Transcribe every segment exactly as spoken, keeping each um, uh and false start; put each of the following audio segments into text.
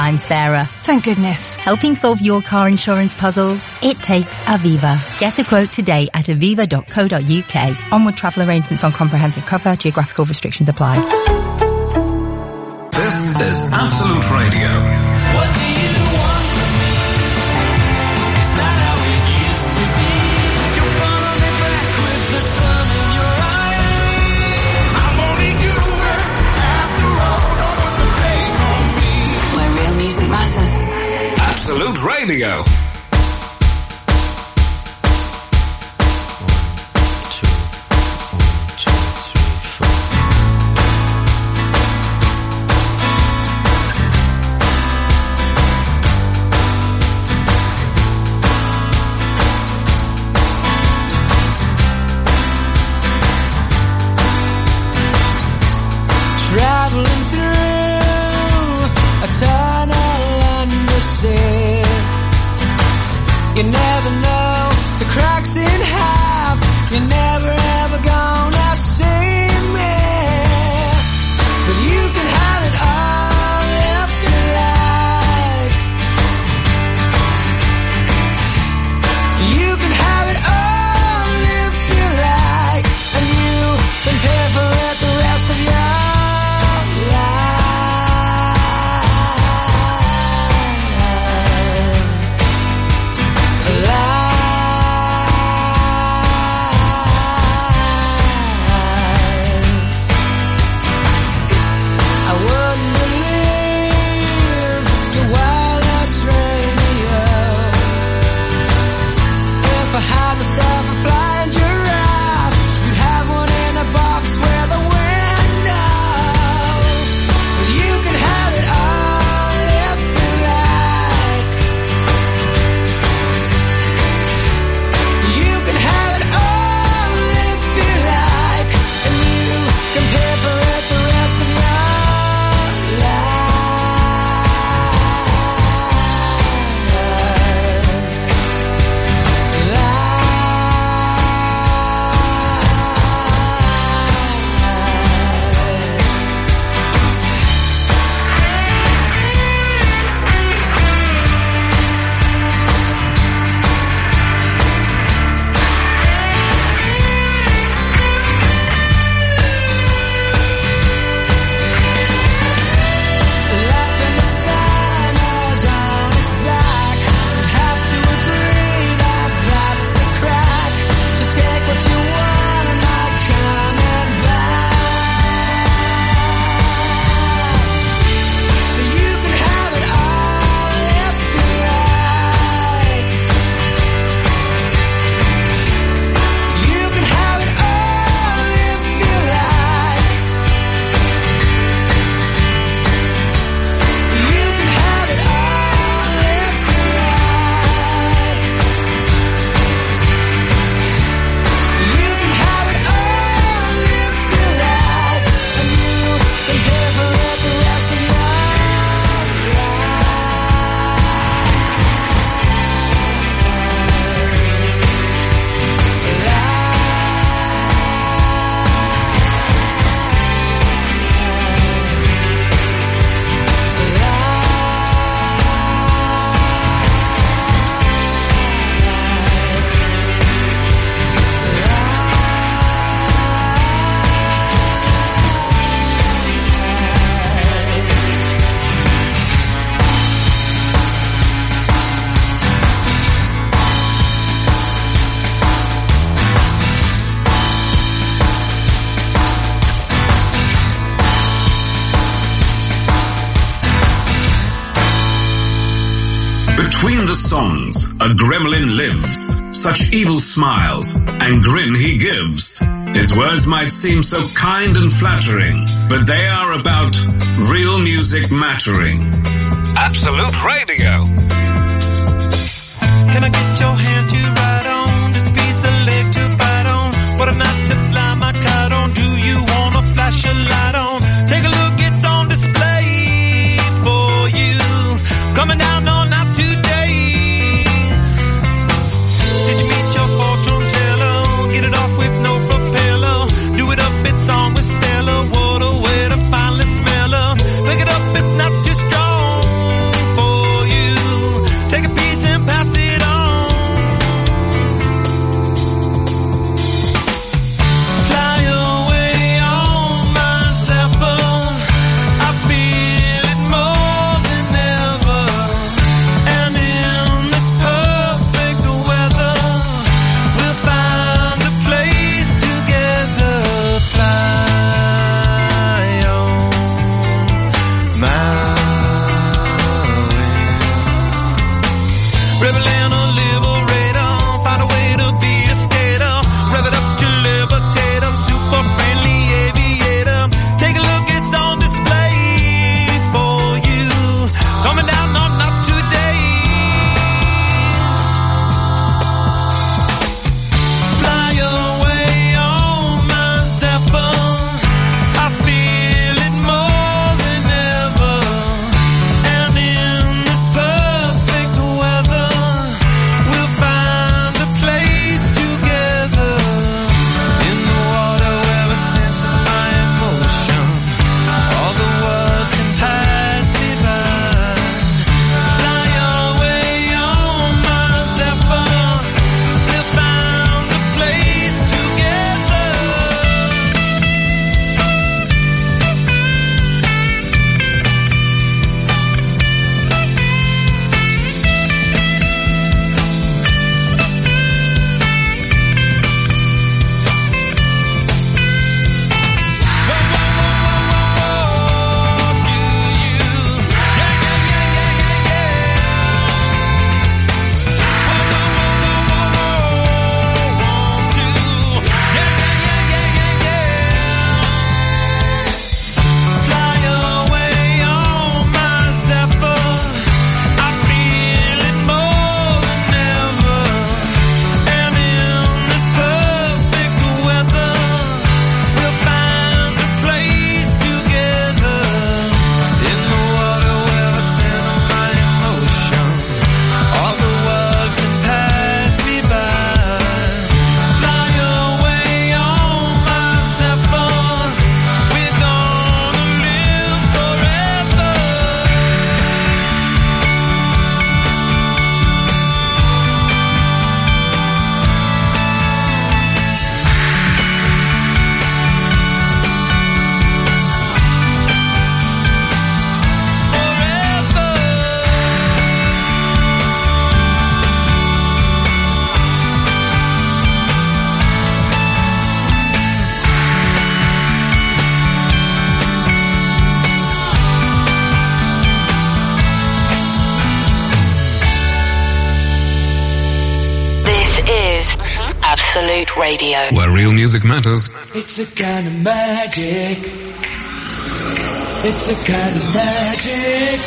I'm Sarah. Thank goodness. Helping solve your car insurance puzzles? It takes Aviva. Get a quote today at aviva dot co dot uk. Onward travel arrangements on comprehensive cover. Geographical restrictions apply. This is Absolute Radio. What do you want from me? It's not how it used to be. You're following me back with the sun in your eyes. I'm only human after all. Don't put the blame on me. Where real music matters. Absolute Radio. Traveling through a tunnel under sea. You never know the cracks in half. You're never ever gonna see me. But you can have it all if you like. You can have it all if you like. And you can pay for it the rest of your Between the songs, a gremlin lives. Such evil smiles, and grin he gives. His words might seem so kind and flattering, but they are about real music mattering. Absolute Radio. Can I get your hand to ride on? Just a piece of leg to bite on. What a night to fly my kite on. Do you wanna flash a light on? Take a look, it's on display for you. Coming down all night today. Did you meet your fortune teller? Get it off with no propeller. Do it up, it's on with Stella. What a way to finally smell her. Pick it up, it's not too strong. Absolute Radio. Where real music matters. It's a kind of magic. It's a kind of magic.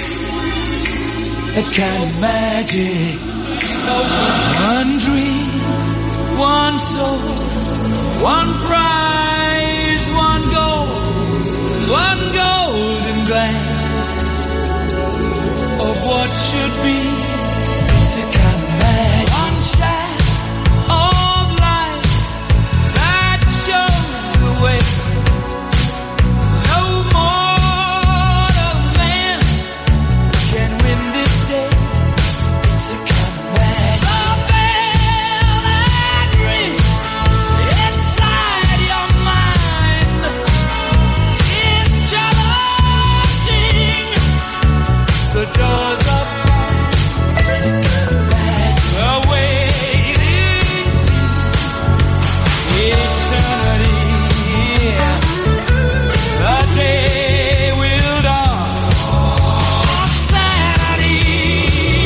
A kind of magic. One dream, one soul, one prize, one goal, one golden glance of what should be. It's a kind of magic. One shot of light that shows the way. No mortal man can win this day. It's a kind of magic. The bell that rings inside your mind is challenging the doors of time. It's a kind of magic. The waiting seems eternity. The day will dawn on Saturday.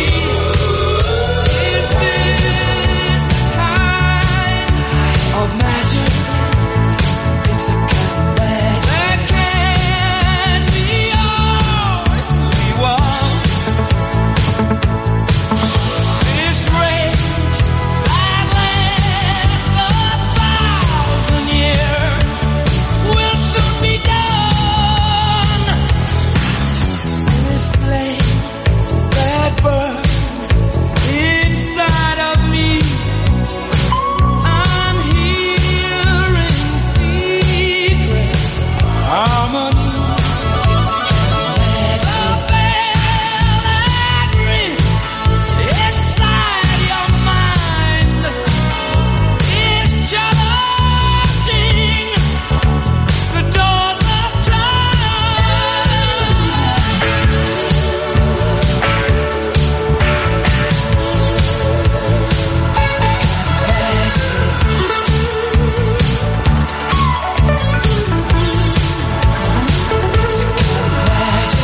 Is this the kind of magic? It's a kind of magic that can be all we want. This rage that lasts a thousand years will soon be done. This flame that burns inside of me, I'm hearing secret harmony. It's a kind of magic. The bell that rings inside your mind is challenging the doors of time. It's a kind of magic. It's a kind of magic.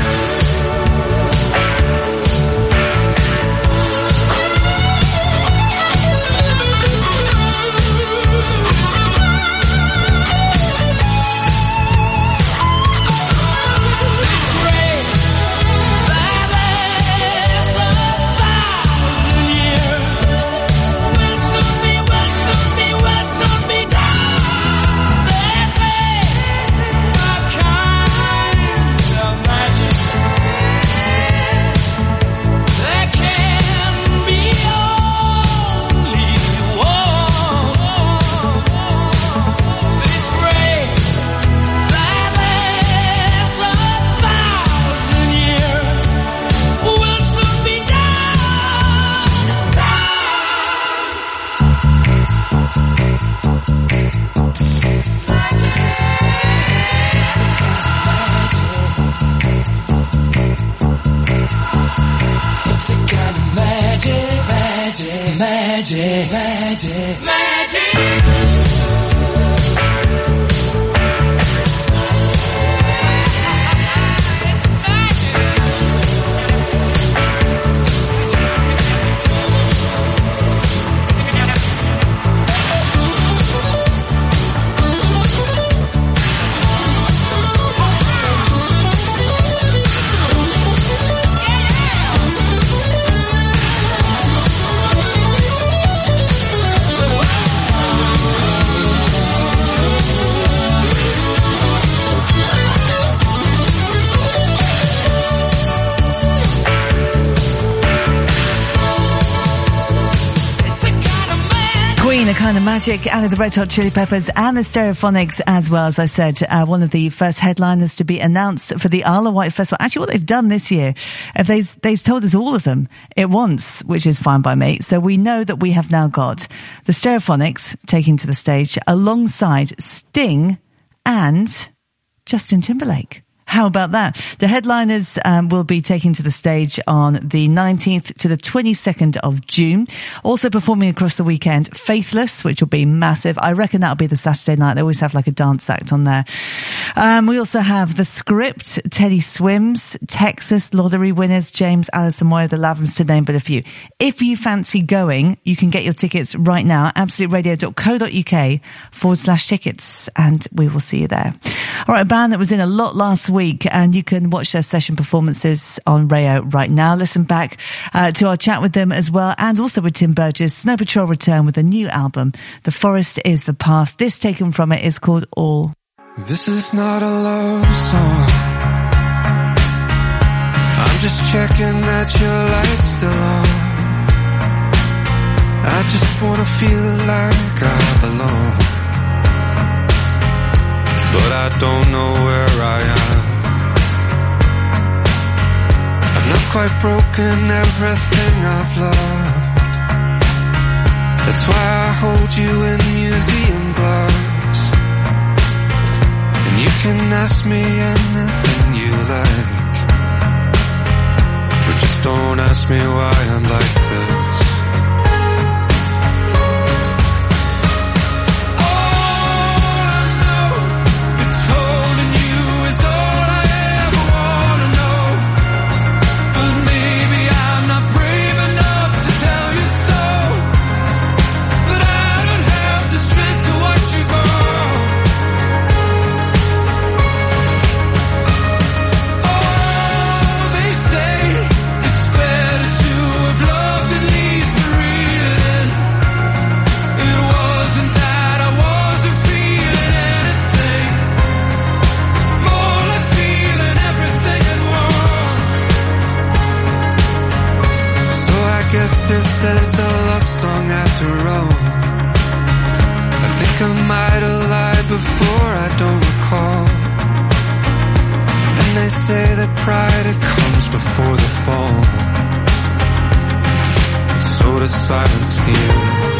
This rain that lasts a thousand years will soon be, will soon be, will soon be done. This is a kind of magic that can be only one. This rain that lasts a thousand years will soon be done. It's a kind of magic, magic, magic, magic, magic. Queen, a kind of magic, and the Red Hot Chili Peppers and the Stereophonics as well. As I said, uh, one of the first headliners to be announced for the Isle of Wight Festival. Actually, what they've done this year, if they, they've told us all of them at once, which is fine by me. So we know that we have now got the Stereophonics taking to the stage alongside Sting and Justin Timberlake. How about that? The headliners um, will be taking to the stage on the nineteenth to the twenty-second of June. Also performing across the weekend, Faithless, which will be massive. I reckon that'll be the Saturday night. They always have like a dance act on there. Um, we also have The Script, Teddy Swims, Texas lottery winners, James, Alison Moyer, The Lavrans, to name but a few. If you fancy going, you can get your tickets right now, absoluteradio.co.uk forward slash tickets, and we will see you there. All right, a band that was in a lot last week, and you can watch their session performances on Rayo right now. Listen back uh, to our chat with them as well, and also with Tim Burgess. Snow Patrol return with a new album, The Forest is the Path. This taken from it is called All. This is not a love song. I'm just checking that your light's still on. I just wanna feel like I belong, but I don't know where I am. I've not quite broken everything I've loved. That's why I hold you in museum gloves. And you can ask me anything you like, but just don't ask me why I'm like this. This is a love song after all. I think I might have lied before, I don't recall. And they say that pride, it comes before the fall. And so does silent steel.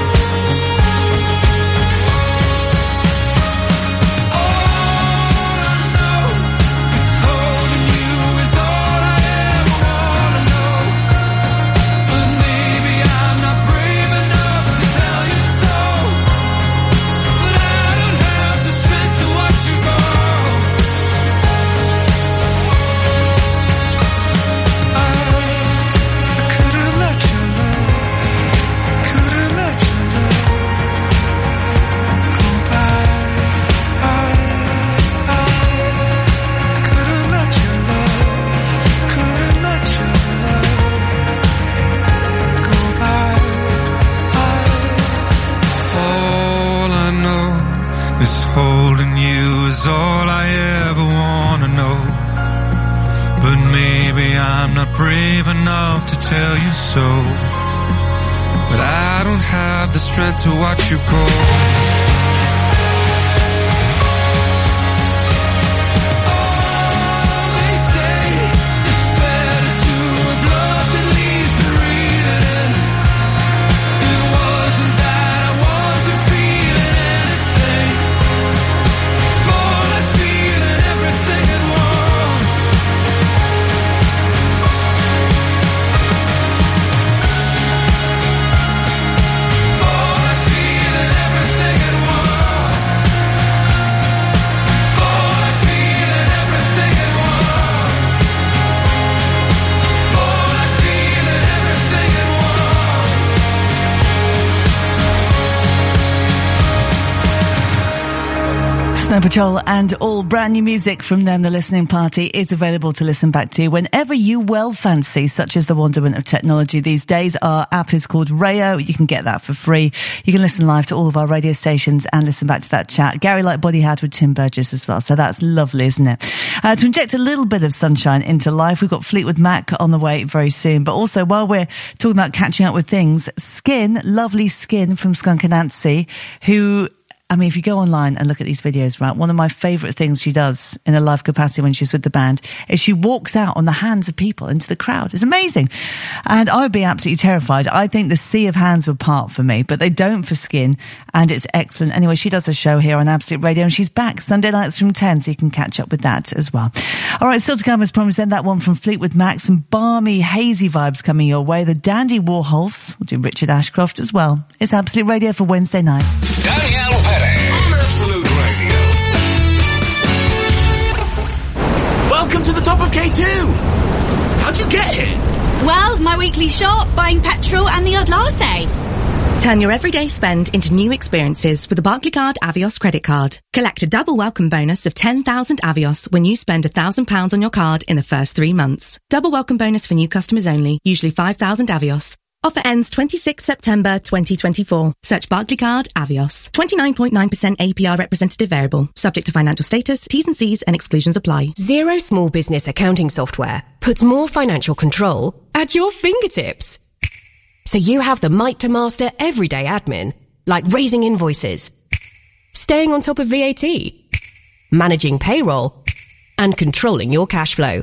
Holding you is all I ever wanna know. But maybe I'm not brave enough to tell you so. But I don't have the strength to watch you go. Snow Patrol and all brand new music from them. The Listening Party is available to listen back to whenever you well fancy, such as the wonderment of technology these days. Our app is called Rayo. You can get that for free. You can listen live to all of our radio stations and listen back to that chat Gary Lightbody had with Tim Burgess as well. So that's lovely, isn't it? Uh, to inject a little bit of sunshine into life, we've got Fleetwood Mac on the way very soon. But also, while we're talking about catching up with things, Skin, lovely Skin from Skunk Anansie, who I mean, if you go online and look at these videos, right, one of my favourite things she does in a live capacity when she's with the band is she walks out on the hands of people into the crowd. It's amazing. And I would be absolutely terrified. I think the sea of hands would part for me, but they don't for Skin, and it's excellent. Anyway, she does a show here on Absolute Radio, and she's back Sunday nights from ten, so you can catch up with that as well. All right, still to come as promised, then that one from Fleetwood Mac, some balmy, hazy vibes coming your way. The Dandy Warhols, we'll do Richard Ashcroft as well. It's Absolute Radio for Wednesday night. Danielle Perez on Absolute Radio. Welcome to the top of K two. How'd you get here? Well, my weekly shop, buying petrol and the odd latte. Turn your everyday spend into new experiences with the Barclaycard Avios credit card. Collect a double welcome bonus of ten thousand Avios when you spend one thousand pounds on your card in the first three months. Double welcome bonus for new customers only, usually five thousand Avios. Offer ends twenty-sixth September twenty twenty-four. Search Barclaycard Avios. twenty-nine point nine percent A P R representative variable. Subject to financial status, T's and C's and exclusions apply. Xero Small Business Accounting Software puts more financial control at your fingertips. So you have the might to master everyday admin, like raising invoices, staying on top of V A T, managing payroll, and controlling your cash flow.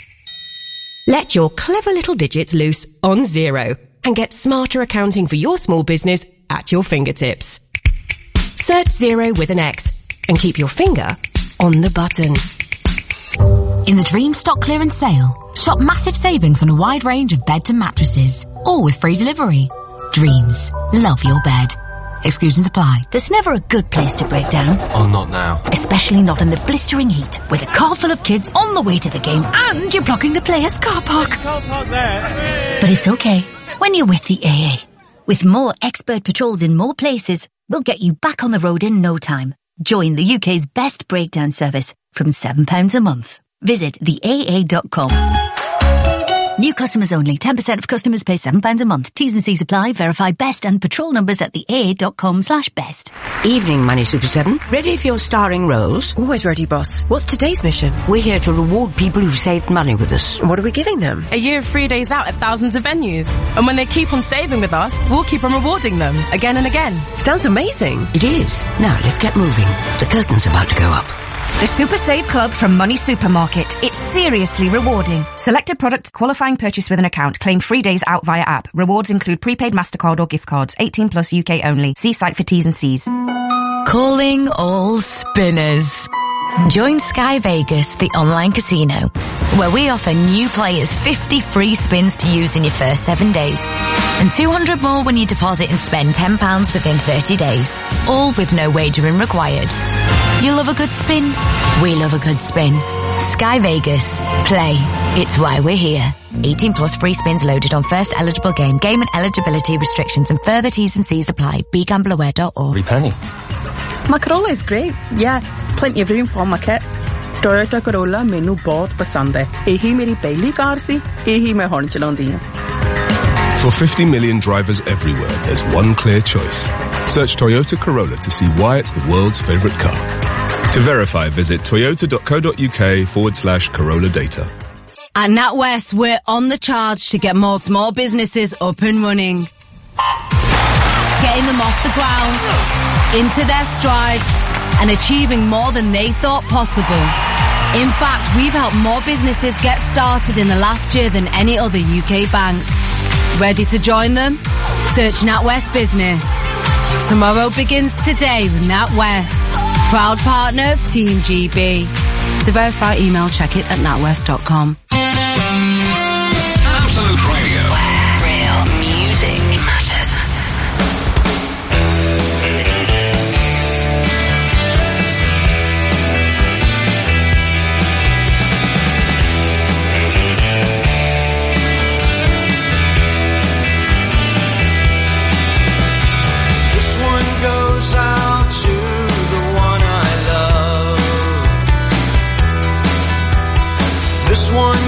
Let your clever little digits loose on Xero and get smarter accounting for your small business at your fingertips. Search Xero with an X and keep your finger on the button. In the Dream Stock Clearance Sale, shop massive savings on a wide range of beds and mattresses, all with free delivery. Dreams. Love your bed. Exclusions apply. There's never a good place to break down. Oh, not now. Especially not in the blistering heat, with a car full of kids on the way to the game and you're blocking the players' car park. Car park there. But it's okay when you're with the A A. With more expert patrols in more places, we'll get you back on the road in no time. Join the U K's best breakdown service from seven pounds a month. Visit the A A dot com. New customers only. ten percent of customers pay seven pounds a month. T's and C's apply. Verify best and patrol numbers at the A A dot com slash best. Evening, Money Super seven. Ready for your starring roles? Always ready, boss. What's today's mission? We're here to reward people who've saved money with us. What are we giving them? A year of free days out at thousands of venues. And when they keep on saving with us, we'll keep on rewarding them again and again. Sounds amazing. It is. Now, let's get moving. The curtain's about to go up. The Super Save Club from Money Supermarket. It's seriously rewarding. Selected products, qualifying purchase with an account. Claim free days out via app. Rewards include prepaid MasterCard or gift cards. eighteen plus U K only. See site for T's and C's. Calling all spinners. Join Sky Vegas, the online casino, where we offer new players fifty free spins to use in your first seven days. And two hundred more when you deposit and spend ten pounds within thirty days. All with no wagering required. You love a good spin? We love a good spin. Sky Vegas. Play. It's why we're here. eighteen plus free spins loaded on first eligible game. Game and eligibility restrictions and further T's and C's apply. be gamble aware dot org. Every penny. My Corolla is great. Yeah, plenty of room for my kit. Toyota Corolla ਮੈਨੂੰ ਬਹੁਤ ਪਸੰਦ ਹੈ। ਇਹੀ ਮੇਰੀ ਪਹਿਲੀ ਕਾਰ ਸੀ, ਇਹੀ ਮੈਂ ਹੁਣ ਚਲਾਉਂਦੀ ਹਾਂ। For fifty million drivers everywhere, there's one clear choice. Search Toyota Corolla to see why it's the world's favorite car. To verify, visit toyota.co.uk forward slash Corolla data. At NatWest, we're on the charge to get more small businesses up and running. Getting them off the ground, into their stride, and achieving more than they thought possible. In fact, we've helped more businesses get started in the last year than any other U K bank. Ready to join them? Search NatWest Business. Tomorrow begins today with NatWest, proud partner of Team G B. To verify email, check it at natwest dot com. Absolute Radio. Where real music matters. This one goes out to the one I love. This one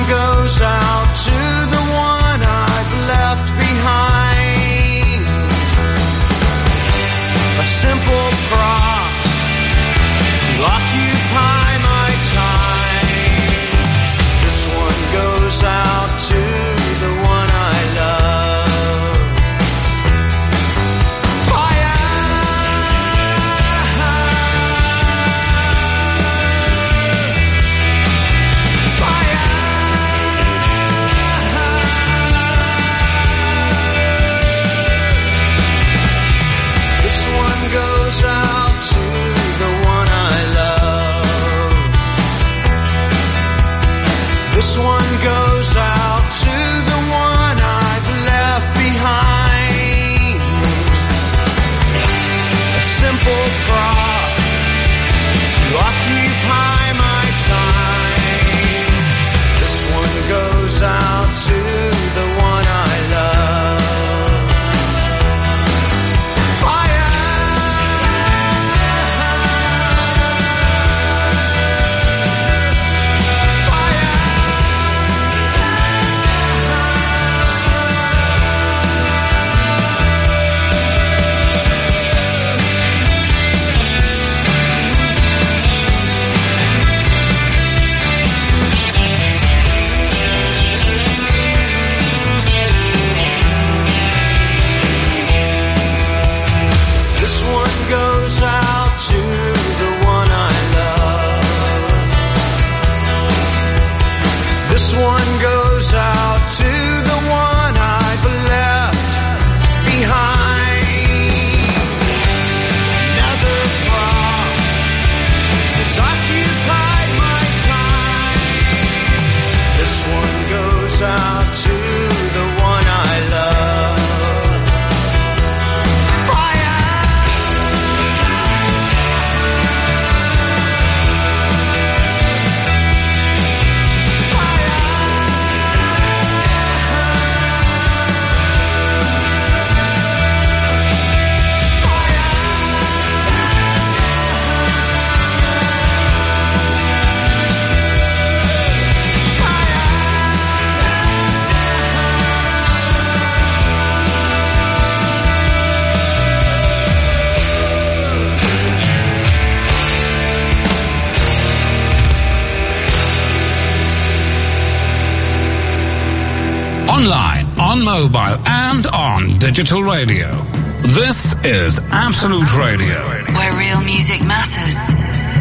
online, on mobile, and on digital radio. This is Absolute Radio, where real music matters.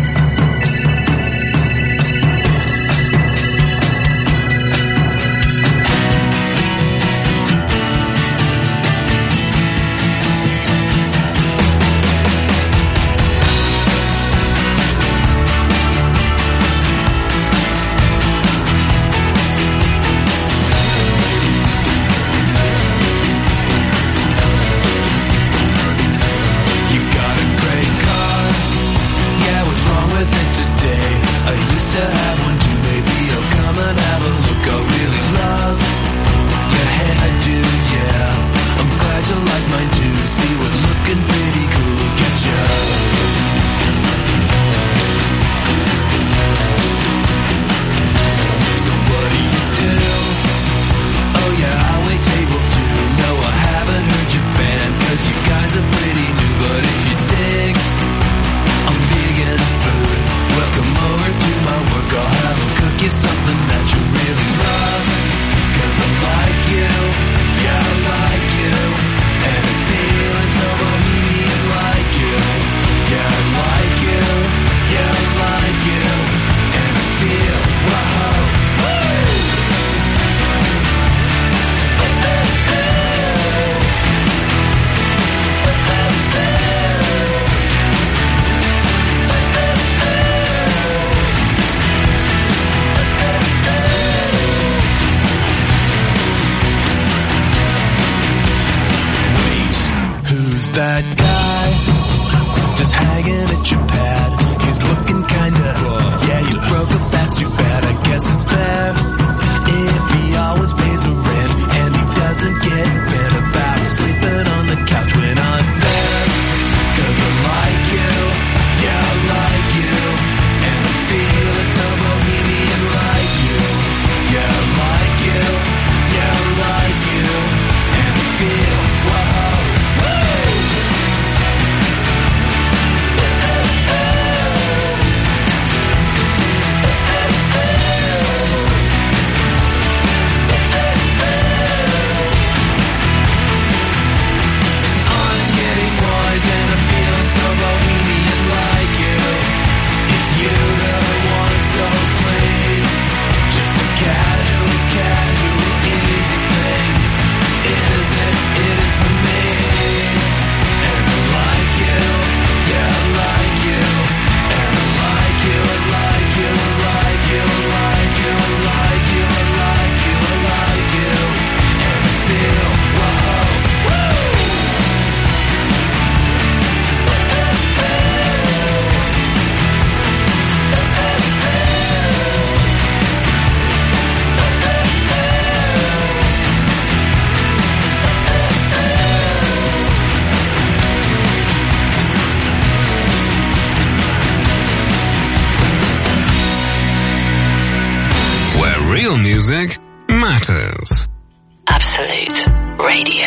Music matters. Absolute Radio.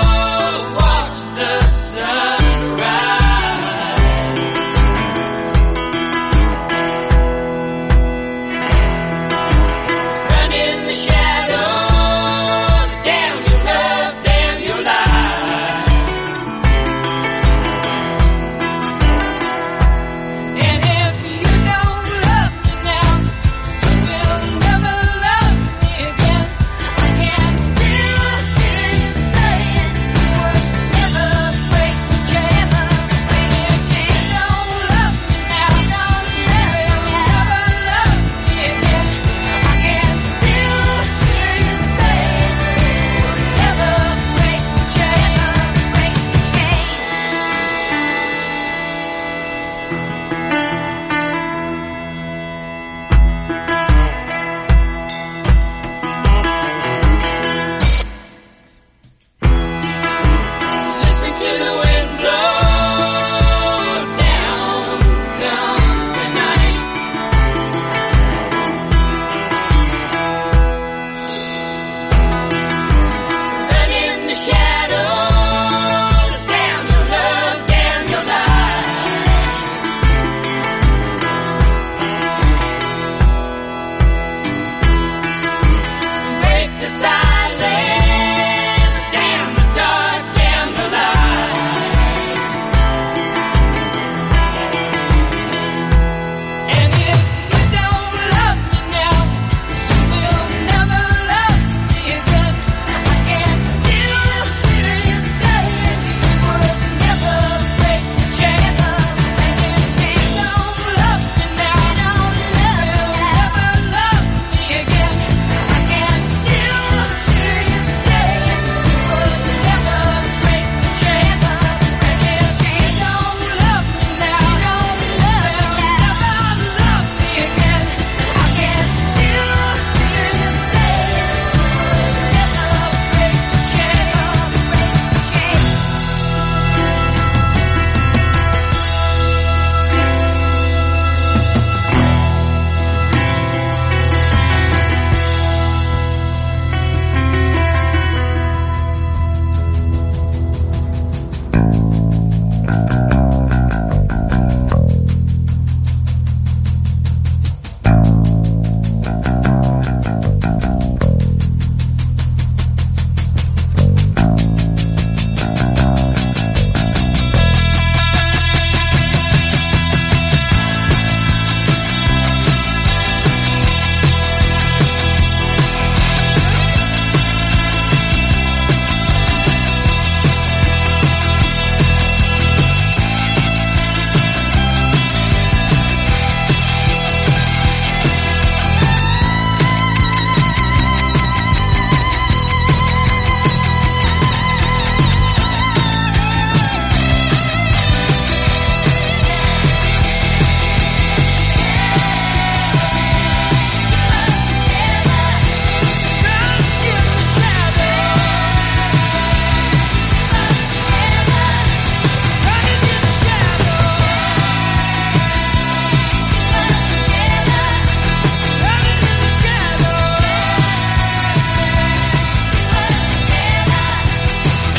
Watch the sun rise.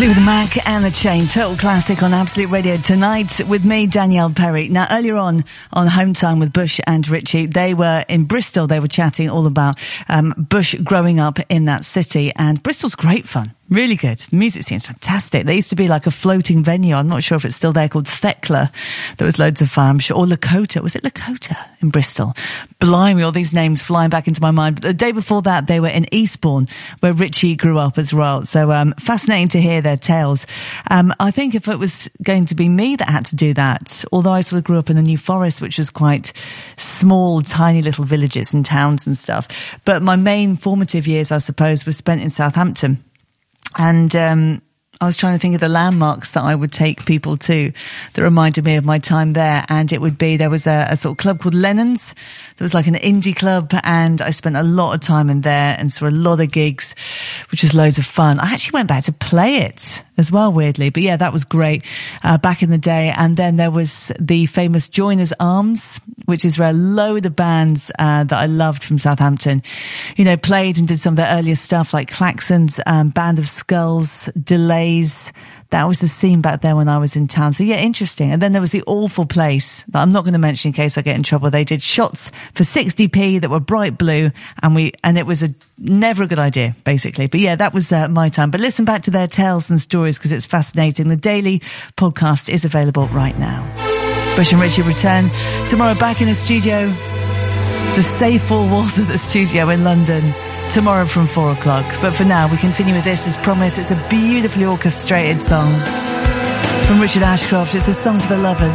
Fleetwood Mac and the Chain, total classic on Absolute Radio tonight with me, Danielle Perry. Now, earlier on, on Home Time with Bush and Richie, they were in Bristol. They were chatting all about um, Bush growing up in that city, and Bristol's great fun. Really good. The music scene's fantastic. There used to be like a floating venue. I'm not sure if it's still there, called Thekla. There was loads of fun, I'm sure. Or Lakota. Was it Lakota in Bristol? Blimey, all these names flying back into my mind. But the day before that, they were in Eastbourne, where Richie grew up as well. So um, fascinating to hear their tales. Um, I think if it was going to be me that had to do that, although I sort of grew up in the New Forest, which was quite small, tiny little villages and towns and stuff. But my main formative years, I suppose, were spent in Southampton. And um I was trying to think of the landmarks that I would take people to that reminded me of my time there. And it would be, there was a, a sort of club called Lennon's. There was like an indie club, and I spent a lot of time in there and saw a lot of gigs, which was loads of fun. I actually went back to play it as well, weirdly. But yeah, that was great uh, back in the day. And then there was the famous Joiners Arms, which is where a load of bands uh, that I loved from Southampton, you know, played and did some of their earlier stuff, like Klaxons, um, Band of Skulls, Delay. That was the scene back there when I was in town. So yeah, interesting. And then there was the awful place that I'm not going to mention in case I get in trouble. They did shots for sixty p that were bright blue, and we and it was a never a good idea, basically. But yeah, that was uh, my time. But listen back to their tales and stories because it's fascinating. The daily podcast is available right now. Bush and Richie return tomorrow, back in the studio, the safe four walls of the studio in London. Tomorrow from four o'clock. But for now, we continue with this as promised. It's a beautifully orchestrated song from Richard Ashcroft. It's a song for the lovers.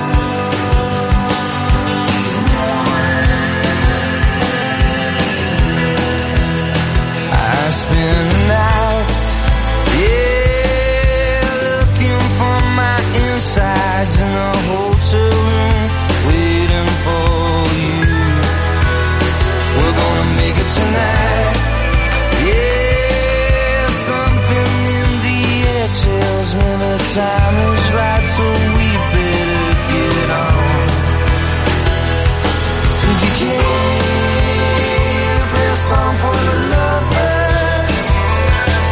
I spend the night, yeah, looking for my insides in a hotel room, waiting for you. We're gonna make it tonight. Tells me the time is right, so we better get on. D J, play a song for the lovers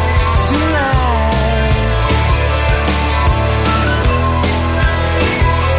tonight.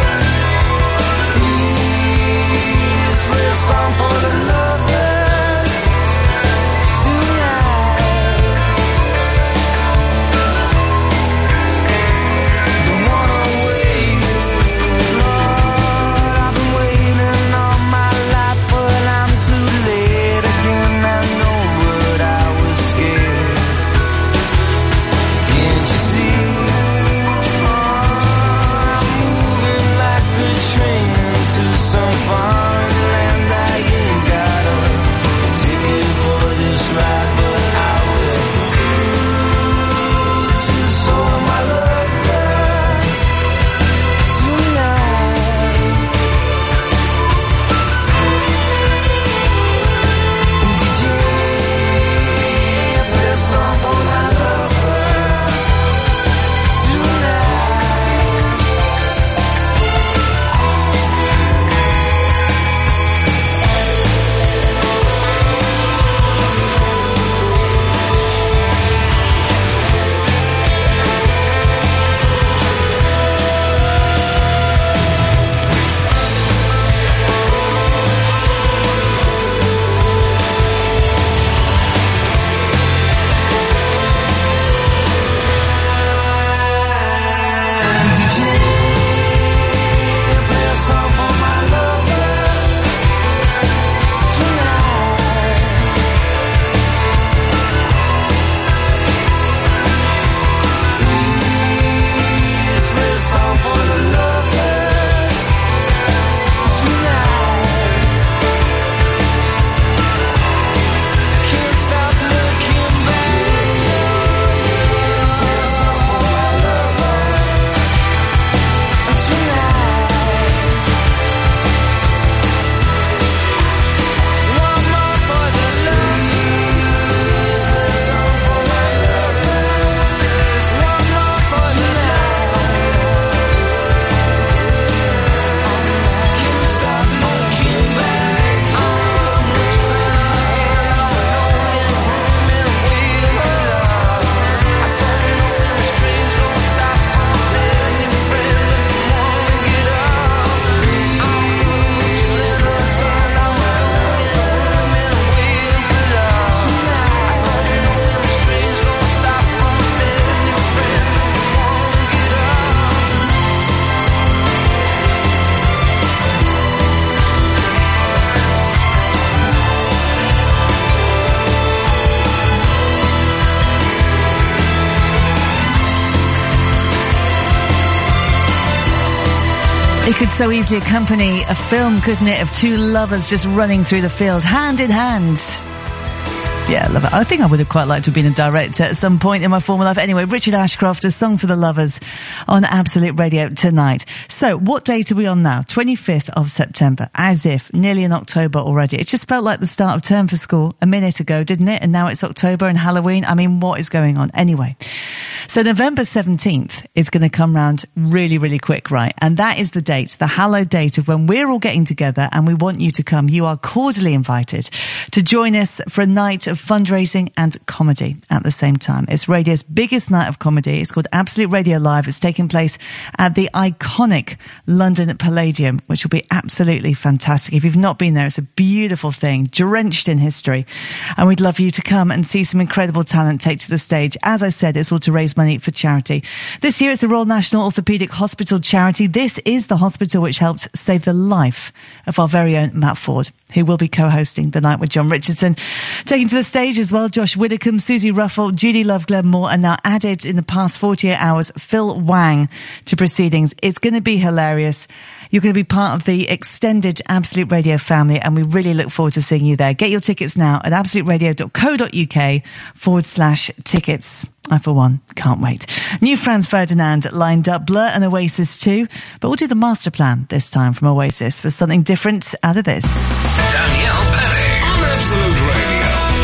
It could so easily accompany a film, couldn't it, of two lovers just running through the field, hand in hand. Yeah, I love it. I think I would have quite liked to have been a director at some point in my former life. Anyway, Richard Ashcroft, A Song for the Lovers on Absolute Radio tonight. So, what date are we on now? twenty-fifth of September. As if, nearly in October already. It just felt like the start of term for school a minute ago, didn't it? And now it's October and Halloween. I mean, what is going on? Anyway, so November seventeenth is going to come round really, really quick, right? And that is the date, the hallowed date of when we're all getting together and we want you to come. You are cordially invited to join us for a night of fundraising and comedy at the same time. It's radio's biggest night of comedy. It's called Absolute Radio Live. It's taking place at the iconic London Palladium, which will be absolutely fantastic. If you've not been there, it's a beautiful thing, drenched in history. And we'd love you to come and see some incredible talent take to the stage. As I said, it's all to raise money for charity. This year, it's the Royal National Orthopaedic Hospital charity. This is the hospital which helped save the life of our very own Matt Ford, who will be co-hosting the night with John Richardson. Taking to the stage as well, Josh Widdicombe, Susie Ruffle, Judy Love Glenmore, and now added in the past forty-eight hours, Phil Wang to proceedings. It's going to be hilarious. You're going to be part of the extended Absolute Radio family, and we really look forward to seeing you there. Get your tickets now at absoluteradio.co.uk forward slash tickets. I, for one, can't wait. New Franz Ferdinand lined up, Blur and Oasis too, but we'll do the master plan this time from Oasis for something different out of this. Danielle Penny on Absolute Radio.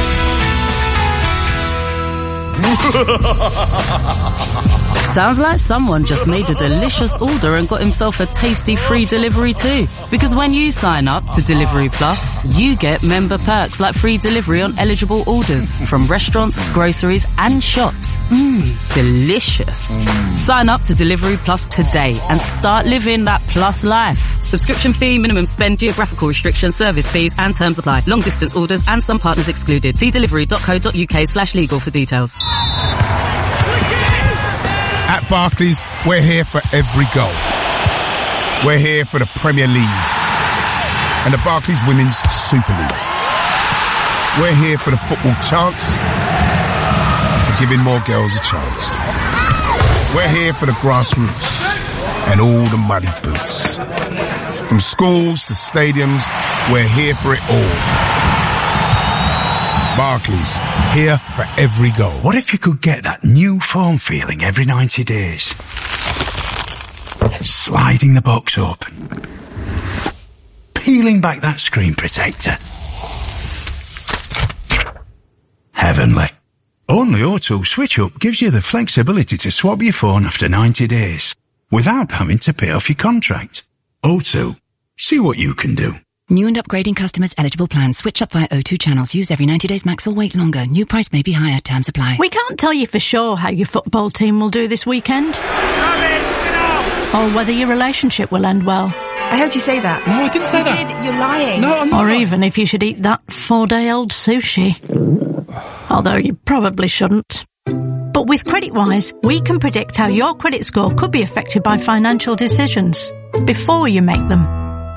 Sounds like someone just made a delicious order and got himself a tasty free delivery too. Because when you sign up to Delivery Plus, you get member perks like free delivery on eligible orders from restaurants, groceries and shops. Mmm, delicious. Mm. Sign up to Delivery Plus today and start living that plus life. Subscription fee, minimum spend, geographical restrictions, service fees and terms apply. Long distance orders and some partners excluded. See delivery.co.uk slash legal for details. At Barclays, we're here for every goal. We're here for the Premier League and the Barclays Women's Super League. We're here for the football chants and for giving more girls a chance. We're here for the grassroots and all the muddy boots. From schools to stadiums, we're here for it all. Barclays, here for every goal. What if you could get that new foam feeling every ninety days? Sliding the box open. Peeling back that screen protector. Heavenly. Only O two Switch Up gives you the flexibility to swap your phone after ninety days without having to pay off your contract. O two. See what you can do. New and upgrading customers eligible plans. Switch up via O two channels. Use every ninety days max or wait longer. New price may be higher. Terms apply. We can't tell you for sure how your football team will do this weekend. Or whether your relationship will end well. I heard you say that. No, I didn't say you that. Did. You're lying. No, I'm not. Or even if you should eat that four-day-old sushi. Although you probably shouldn't. But with CreditWise, we can predict how your credit score could be affected by financial decisions before you make them.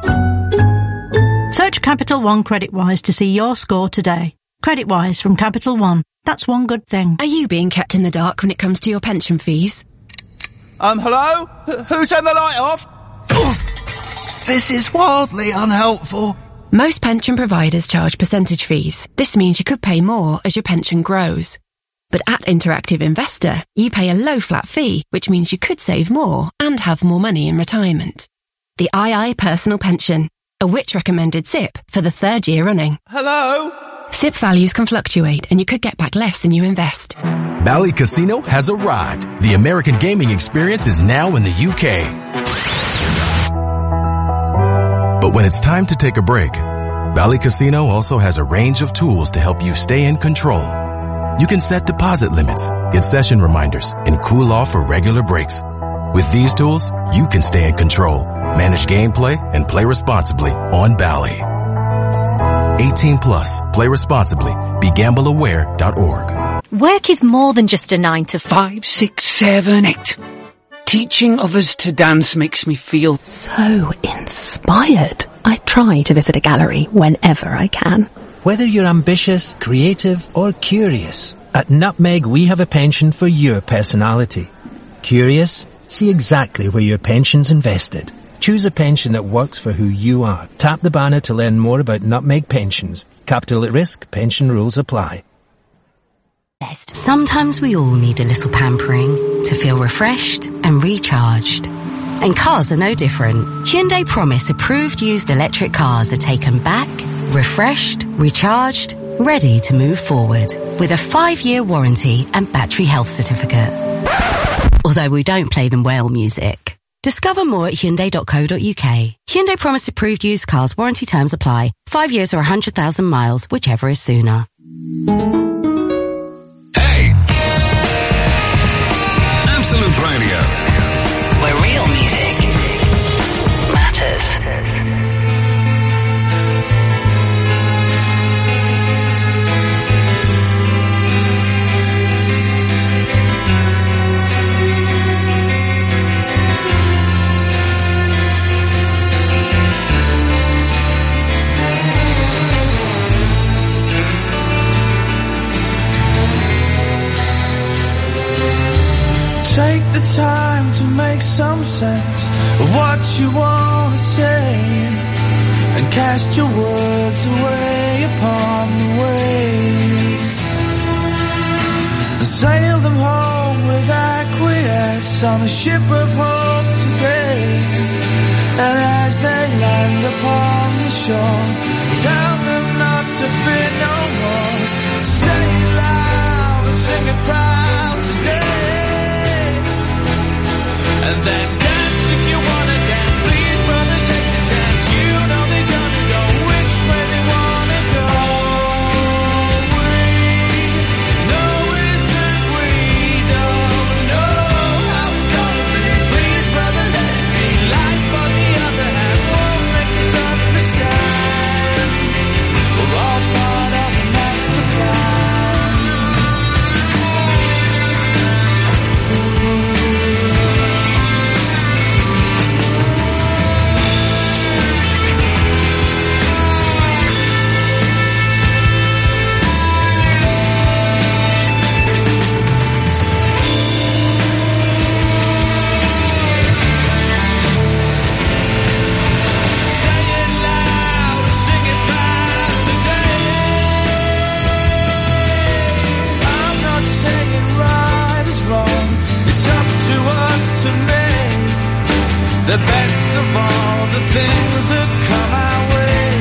Search Capital One CreditWise to see your score today. CreditWise from Capital One. That's one good thing. Are you being kept in the dark when it comes to your pension fees? Um, hello? H- who turned the light off? This is wildly unhelpful. Most pension providers charge percentage fees. This means you could pay more as your pension grows. But at Interactive Investor, you pay a low flat fee, which means you could save more and have more money in retirement. The two I Personal Pension, a Which recommended S I P for the third year running. Hello? S I P values can fluctuate and you could get back less than you invest. Bally Casino has arrived. The American gaming experience is now in the U K. But when it's time to take a break, Bally Casino also has a range of tools to help you stay in control. You can set deposit limits, get session reminders, and cool off for regular breaks. With these tools, you can stay in control, manage gameplay, and play responsibly on Bally. eighteen plus. Play responsibly. Be gamble aware dot org. Work is more than just a nine to five, six, seven, eight. Teaching others to dance makes me feel so inspired. I try to visit a gallery whenever I can. Whether you're ambitious, creative, or curious, at Nutmeg we have a pension for your personality. Curious? See exactly where your pension's invested. Choose a pension that works for who you are. Tap the banner to learn more about Nutmeg Pensions. Capital at risk. Pension rules apply. Sometimes we all need a little pampering to feel refreshed and recharged. And cars are no different. Hyundai Promise approved used electric cars are taken back, refreshed, recharged, ready to move forward with a five-year warranty and battery health certificate. Although we don't play them whale music. Discover more at Hyundai dot co dot uk. Hyundai Promise approved used cars, warranty terms apply. Five years or one hundred thousand miles, whichever is sooner. Hey! Absolute Radio. Where real music matters. Take the time to make some sense of what you want to say, and cast your words away upon the waves, and sail them home with acquiesce on a ship of hope today. And as they land upon the shore, tell them not to fear no more. Say it loud and sing it proud today. And then dance if you wanna dance. Please, brother, take a chance. You know they're gonna go which way they wanna go. We know is that we don't know how it's gonna be. Please, brother, let it be. Life, on the other hand, won't make us understand. We're all part of a master plan. The best of all the things that come our way.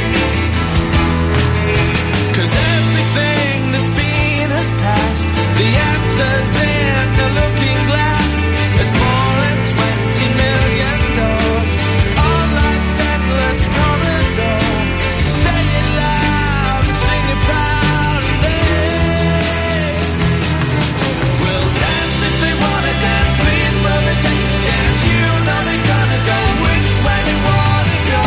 'Cause everything that's been has passed. The answer's in the looking glass. There's more than twenty million doors on life's endless corridor. Say it loud and sing it proudly. We'll dance if they wanna dance. Please, brother, take a chance. You know they gonna go which way they wanna go.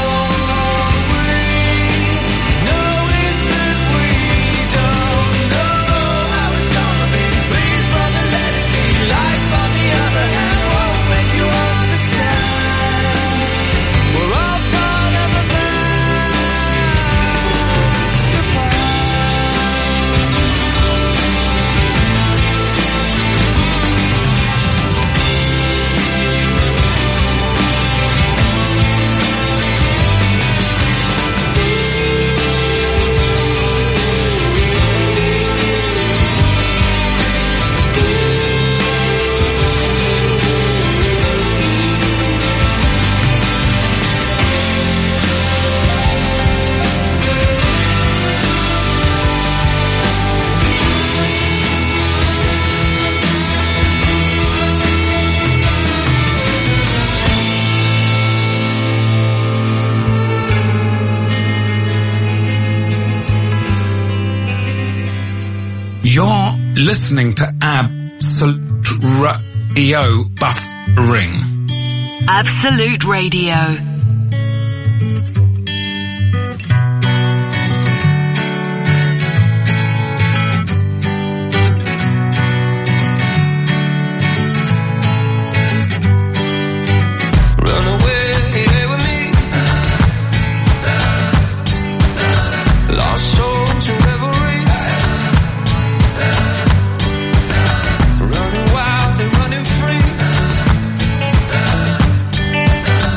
We know is that we don't know how it's gonna be. Please, brother, let it be. Life, on the other hand, won't make you understand. We're all part of a master plan. You're listening to Absolute Radio Buffering. Absolute Radio. Run away with me. Lost souls in revelry. Running wild and running free.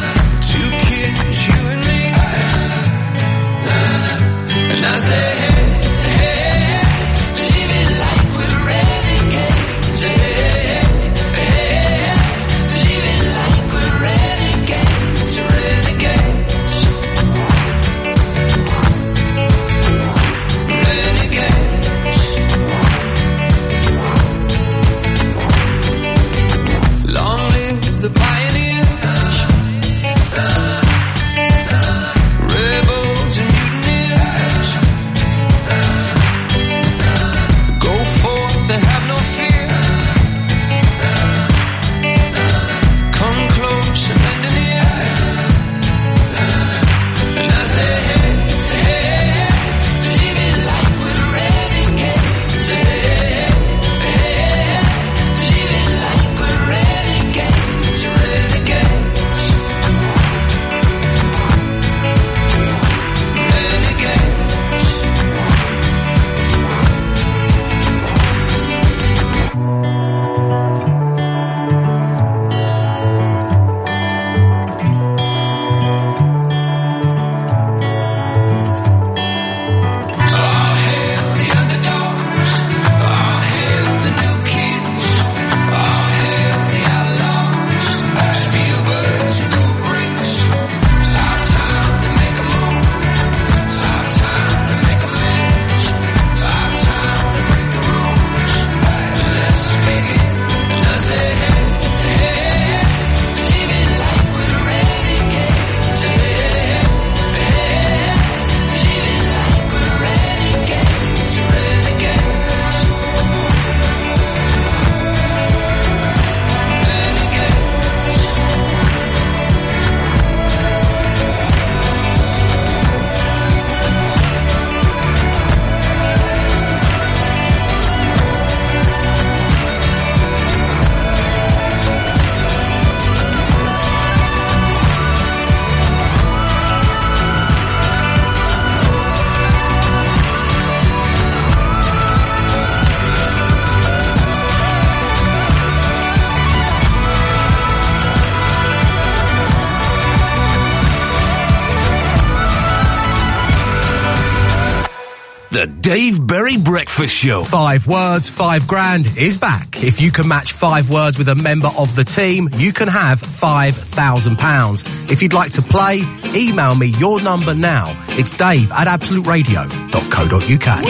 The Dave Berry Breakfast Show. Five words, five grand is back. If you can match five words with a member of the team, you can have five thousand pounds. If you'd like to play, email me your number now. It's dave at absolute radio dot co dot uk.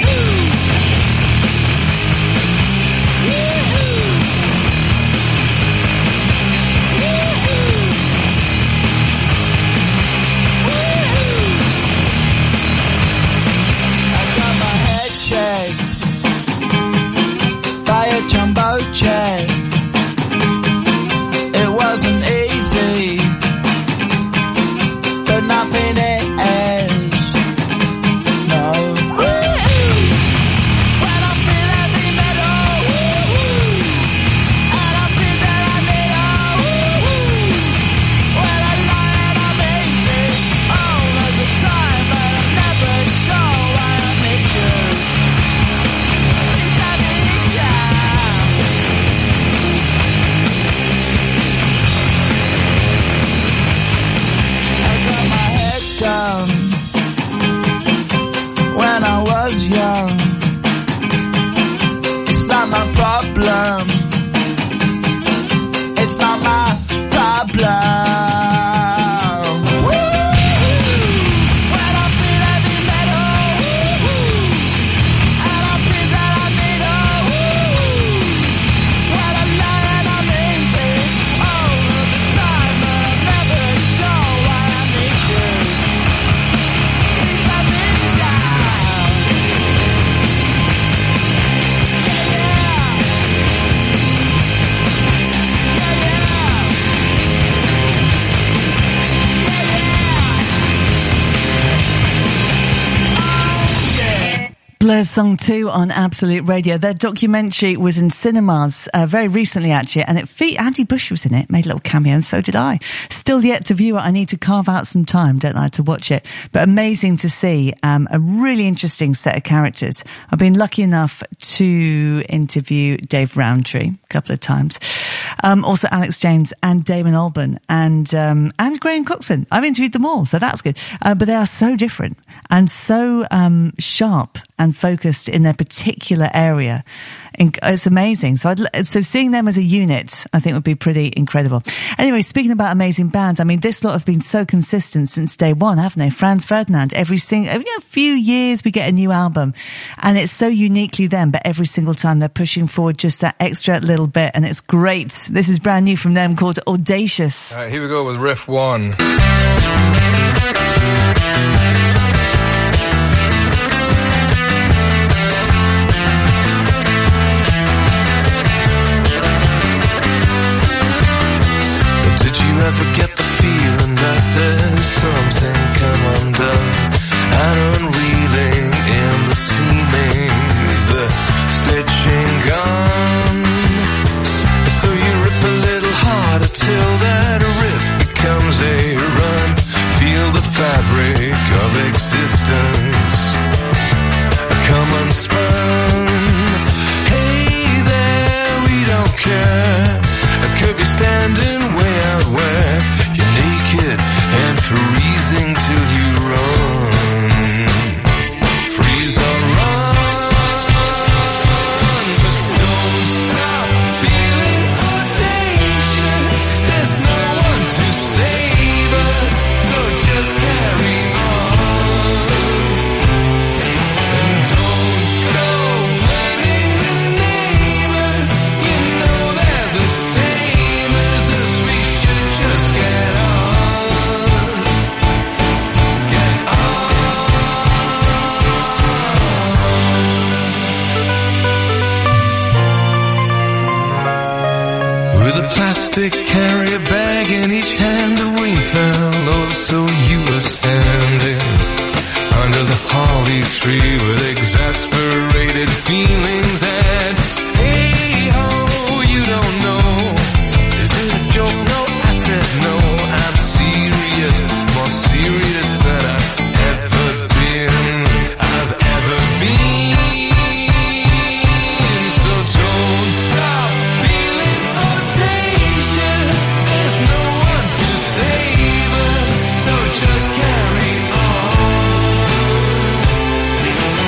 Jumbo jet. It wasn't easy, but nothing is. No. When I feel heavy metal, and I feel that I need a when I lie and I'm easy all of the time, but I'm never sure why I need you. Please have me down. Down when I was young. It's not my problem. It's not my problem. When I feel heavy metal, and I feel that I need a when I lie and I'm easy all of the time, but I'm never sure why I need you. Blur's Song two on Absolute Radio. Their documentary was in cinemas uh, very recently, actually, and it fe- Andy Bush was in it, made a little cameo, and so did I. Still yet to view it. I need to carve out some time, don't I, to watch it. But amazing to see um, a really interesting set of characters. I've been lucky enough to interview Dave Rowntree a couple of times. Um, also Alex James and Damon Albarn and um, and Graham Coxon. I've interviewed them all, so that's good. Uh, but they are so different and so um, sharp and focused in their particular area. It's amazing. So I'd, so seeing them as a unit, I think would be pretty incredible. Anyway, speaking about amazing bands, I mean, this lot have been so consistent since day one, haven't they? Franz Ferdinand, every single, you know, few years we get a new album and it's so uniquely them, but every single time they're pushing forward just that extra little bit and it's great. This is brand new from them called Audacious. All right, here we go with riff one. Ever get the feeling that there's something come undone and unreeling in the seaming, the stitching gone. So you rip a little harder till that rip becomes a run. Feel the fabric of existence come unspun. Hey there, we don't care. I could be standing way out where you're naked and freezing till you run. Freeze or run, but don't stop feeling audacious. There's no one to save us, so just carry on. And don't go blaming the neighbors, you know they're the same as us. We should just get on, get on. With a plastic carrier bag in each hand, the rain fell, oh so you were standing under the holly tree with exasperated feelings and hey ho, you don't know, is it a joke? No, I said no, I'm serious, more serious than I've ever been, I've ever been. So don't stop feeling audacious, there's no one to save us, so just carry on.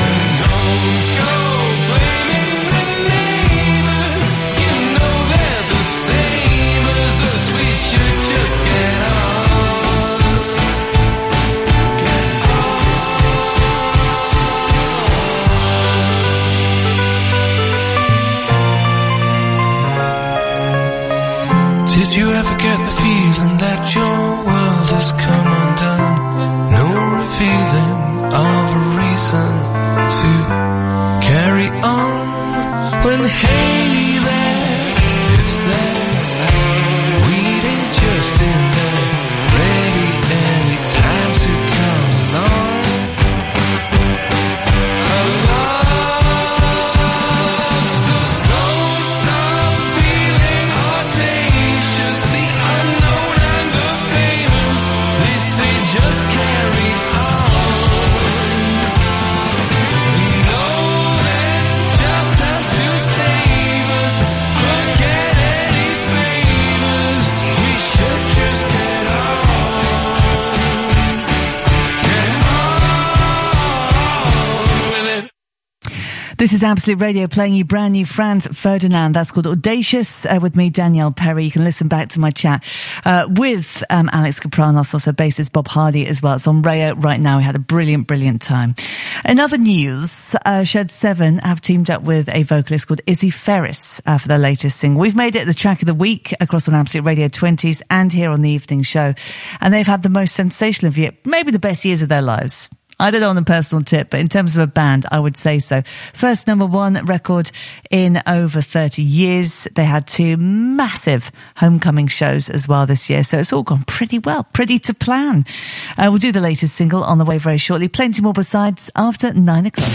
This is Absolute Radio playing you brand new Franz Ferdinand. That's called Audacious, uh, with me, Danielle Perry. You can listen back to my chat uh, with um, Alex Kapranos, also bassist Bob Hardy as well. It's on Rayo right now. We had a brilliant, brilliant time. In other news, uh, Shed seven have teamed up with a vocalist called Izzy Ferris uh, for their latest single. We've made it the track of the week across on Absolute Radio twenties and here on the evening show. And they've had the most sensational of year, maybe the best years of their lives. I don't know on a personal tip, but in terms of a band, I would say so. First number one record in over thirty years. They had two massive homecoming shows as well this year, so it's all gone pretty well, pretty to plan. Uh, we'll do the latest single on the way very shortly. Plenty more besides after nine o'clock.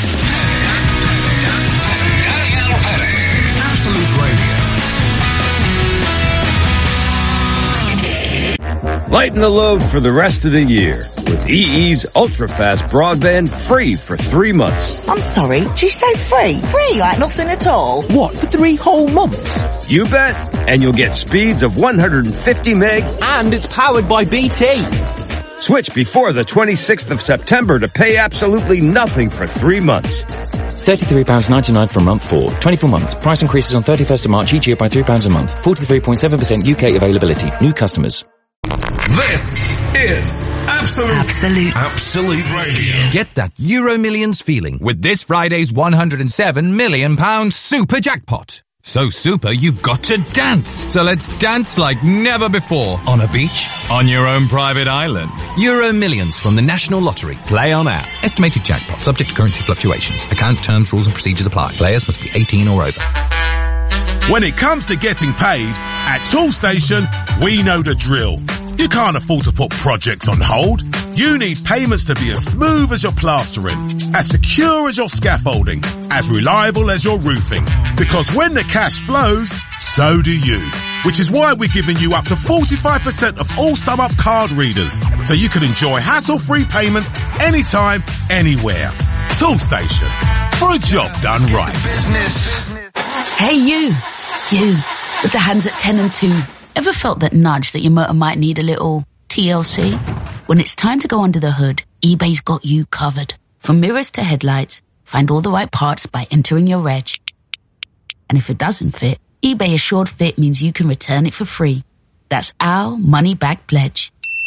Absolute Radio. Lighten the load for the rest of the year with E E's ultra-fast broadband free for three months. I'm sorry, did you say free? Free, like nothing at all? What, for three whole months? You bet. And you'll get speeds of one hundred fifty meg. And it's powered by B T. Switch before the twenty-sixth of September to pay absolutely nothing for three months. thirty-three pounds ninety-nine for a month for twenty-four months. Price increases on thirty-first of March each year by three pounds a month. forty-three point seven percent U K availability. New customers. This is Absolute Absolute Absolute Radio. Get that Euro Millions feeling with this Friday's one hundred seven million pound super jackpot. So super, you've got to dance. So let's dance like never before. On a beach, on your own private island. Euro Millions from the National Lottery. Play on app. Estimated jackpot subject to currency fluctuations. Account terms, rules and procedures apply. Players must be eighteen or over. When it comes to getting paid, at Toolstation, we know the drill. You can't afford to put projects on hold. You need payments to be as smooth as your plastering, as secure as your scaffolding, as reliable as your roofing. Because when the cash flows, so do you. Which is why we're giving you up to forty-five percent of all SumUp card readers, so you can enjoy hassle-free payments anytime, anywhere. Toolstation, for a job done right. Business. Hey you, you, with the hands at ten and two. Ever felt that nudge that your motor might need a little T L C? When it's time to go under the hood, eBay's got you covered. From mirrors to headlights, find all the right parts by entering your reg. And if it doesn't fit, eBay Assured Fit means you can return it for free. That's our money-back pledge.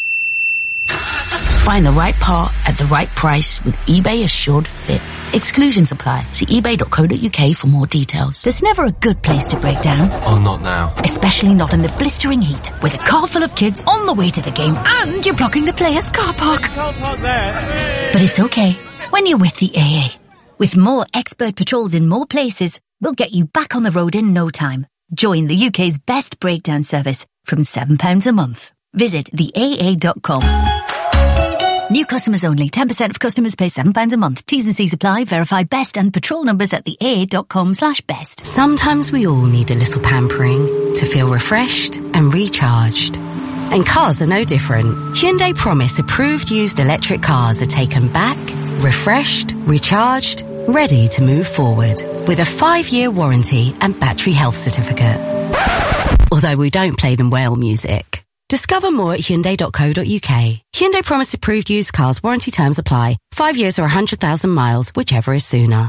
Find the right part at the right price with eBay Assured Fit. Exclusions apply. See ebay dot co dot uk for more details. There's never a good place to break down. Oh, not now. Especially not in the blistering heat, with a car full of kids on the way to the game and you're blocking the players' car park. But it's okay when you're with the A A. With more expert patrols in more places, we'll get you back on the road in no time. Join the U K's best breakdown service from seven pounds a month. Visit the A A dot com. New customers only. ten percent of customers pay seven pounds a month. T's and C's apply. Verify best and patrol numbers at the A A dot com slash best. Sometimes we all need a little pampering to feel refreshed and recharged. And cars are no different. Hyundai Promise approved used electric cars are taken back, refreshed, recharged, ready to move forward. With a five-year warranty and battery health certificate. Although we don't play them whale music. Discover more at hyundai dot co dot uk. Hyundai Promise approved used cars, warranty terms apply. Five years or one hundred thousand miles, whichever is sooner.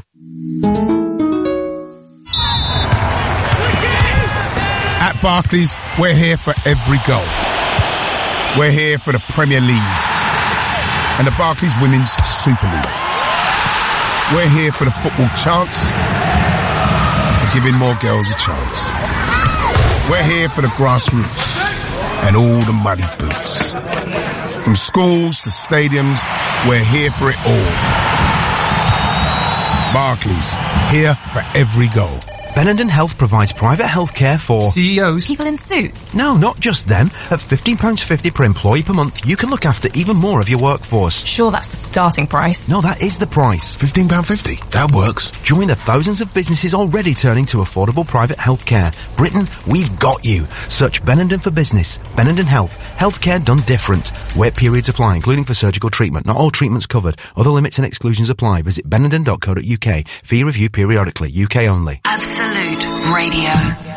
At Barclays, we're here for every goal. We're here for the Premier League and the Barclays Women's Super League. We're here for the football chants and for giving more girls a chance. We're here for the grassroots and all the muddy boots. From schools to stadiums, we're here for it all. Barclays, here for every goal. Benenden Health provides private healthcare for C E Os. People in suits? No, not just them. At fifteen pounds fifty per employee per month, you can look after even more of your workforce. Sure, that's the starting price. No, that is the price. fifteen pounds fifty. That works. Join the thousands of businesses already turning to affordable private healthcare. Britain, we've got you. Search Benenden for business. Benenden Health. Healthcare done different. Wait periods apply, including for surgical treatment. Not all treatments covered. Other limits and exclusions apply. Visit benenden dot co dot uk. Fee review periodically. U K only. Absolute Radio.